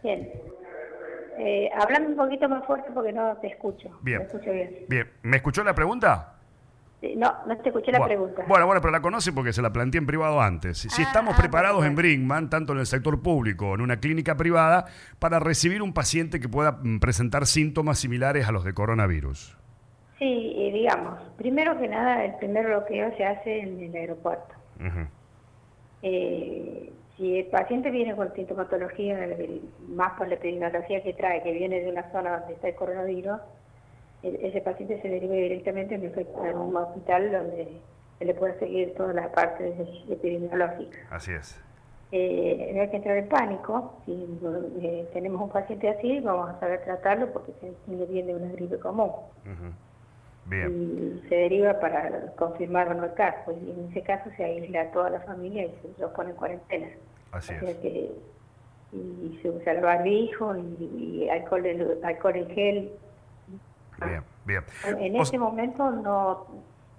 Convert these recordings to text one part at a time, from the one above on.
Bien. Hablando un poquito más fuerte porque no te escucho. Bien. No escucho bien. Bien. ¿Me escuchó la pregunta? No te escuché la pregunta. Bueno, pero la conoce porque se la planteé en privado antes. Si estamos preparados en Brinkmann, tanto en el sector público o en una clínica privada, para recibir un paciente que pueda presentar síntomas similares a los de coronavirus. Sí, digamos, primero que nada, el primer bloqueo se hace en el aeropuerto. Uh-huh. Si el paciente viene con sintomatología, más por la epidemiología que trae, que viene de una zona donde está el coronavirus, ese paciente se deriva directamente en un hospital donde se le puede seguir toda la parte epidemiológica. Así es. No hay que entrar en pánico. Si tenemos un paciente así, vamos a saber tratarlo porque se viene de una gripe común. Uh-huh. Bien. Y se deriva para confirmar o no el caso. Y en ese caso se aísla a toda la familia y se los pone en cuarentena. Así es. Y se usa el barbijo y alcohol en gel. Bien. En este momento no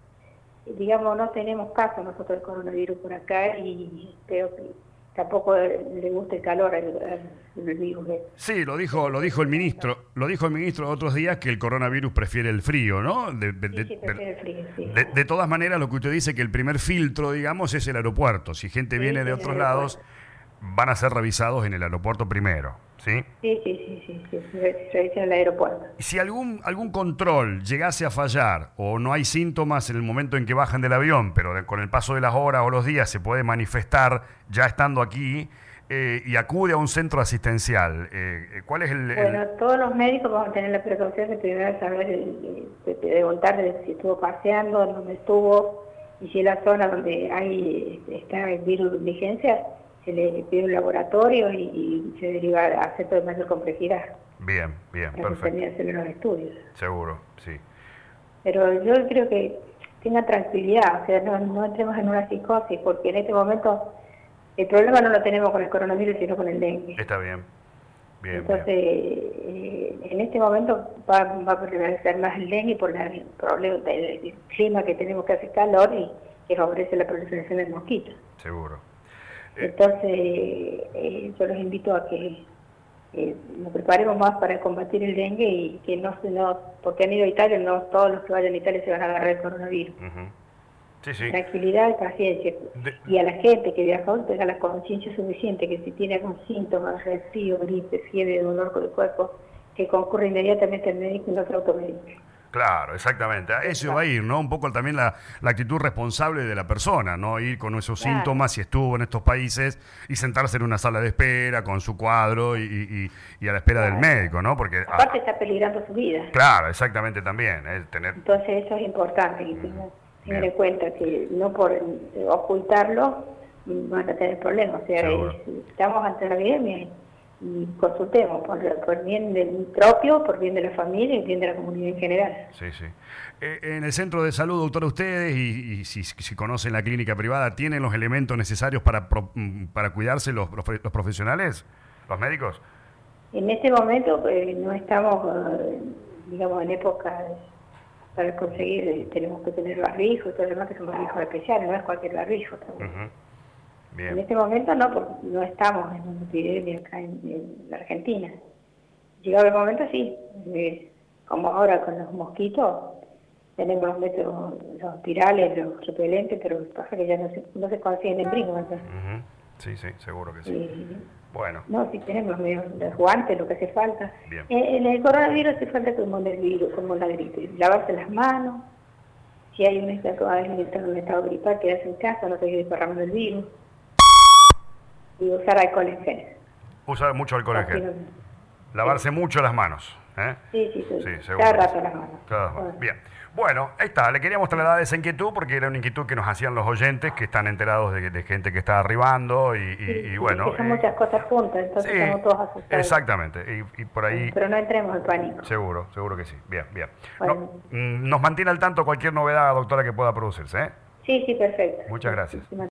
tenemos caso nosotros del coronavirus por acá y creo que tampoco le gusta el calor al virus. Sí, lo dijo el ministro. Lo dijo el ministro otros días que el coronavirus prefiere el frío, ¿no? Sí, prefiere el frío, sí. De todas maneras, lo que usted dice que el primer filtro, digamos, es el aeropuerto. Si gente viene de otros lados, van a ser revisados en el aeropuerto primero, ¿sí? Sí, se revisa en el aeropuerto. Y si algún control llegase a fallar o no hay síntomas en el momento en que bajan del avión, pero con el paso de las horas o los días se puede manifestar ya estando aquí y acude a un centro asistencial, ¿cuál es Bueno, todos los médicos vamos a tener la precaución de primero saber, de preguntarle si estuvo paseando, dónde estuvo, y si en la zona donde está el virus de vigencia, se le pide un laboratorio y se deriva a centros de mayor complejidad. Bien, para perfecto. Para hacer los estudios. Seguro, sí. Pero yo creo que tenga tranquilidad, o sea, no entremos en una psicosis, porque en este momento el problema no lo tenemos con el coronavirus, sino con el dengue. Está bien. Entonces, en este momento va a prevalecer más el dengue por el problema del clima que tenemos, que hace calor y que favorece la proliferación del mosquito. Seguro. Entonces, yo los invito a que nos preparemos más para combatir el dengue y que no porque han ido a Italia, no todos los que vayan a Italia se van a agarrar el coronavirus. Uh-huh. Sí. Tranquilidad y paciencia. Y a la gente que viaja hoy tenga la conciencia suficiente que si tiene algún síntoma, resfrío, gripe, fiebre, dolor de cuerpo, que concurra inmediatamente al médico y no se automedique. Claro, exactamente. A eso va a ir, ¿no? Un poco también la actitud responsable de la persona, ¿no? Ir con esos síntomas, si estuvo en estos países, y sentarse en una sala de espera con su cuadro y a la espera del médico, ¿no? Porque aparte está peligrando su vida. Claro, exactamente también. Entonces eso es importante, que tengan en cuenta que no por ocultarlo van a tener problemas. O sea, estamos ante la epidemia y consultemos por bien del propio, por bien de la familia y bien de la comunidad en general. Sí. En el centro de salud, doctora, ustedes, y si conocen la clínica privada, ¿tienen los elementos necesarios para cuidarse los profesionales, los médicos? En este momento no estamos, en época para conseguir, tenemos que tener barbijos y todo lo demás, que son barbijos especiales, no es cualquier barbijo también. Uh-huh. Bien. En este momento no, porque no estamos en una epidemia acá en la Argentina. Llegado el momento sí, como ahora con los mosquitos, tenemos los métodos, los virales, los repelentes, pero pasa que ya no se consiguen en Brinkmann. Uh-huh. Sí, seguro que sí. Bueno. No, sí tenemos los guantes, lo que hace falta. Bien. En el coronavirus hace falta como en el virus, como en la gripe, lavarse las manos. Si hay un estado gripal, quedarse en casa, no seguir desparramando el virus. Y usar alcohol en gel. Usar mucho alcohol en gel. Lavarse mucho las manos. Sí, seguro. Cada rato las manos. Bien. Bueno, ahí está. Le queríamos trasladar esa inquietud porque era una inquietud que nos hacían los oyentes que están enterados de gente que está arribando y bueno. Que son muchas cosas juntas, entonces estamos todos asustados. Exactamente. Y por ahí. Pero no entremos en pánico. Seguro que sí. Bien. Bueno. Nos mantiene al tanto cualquier novedad, doctora, que pueda producirse. Sí, perfecto. Muchas gracias.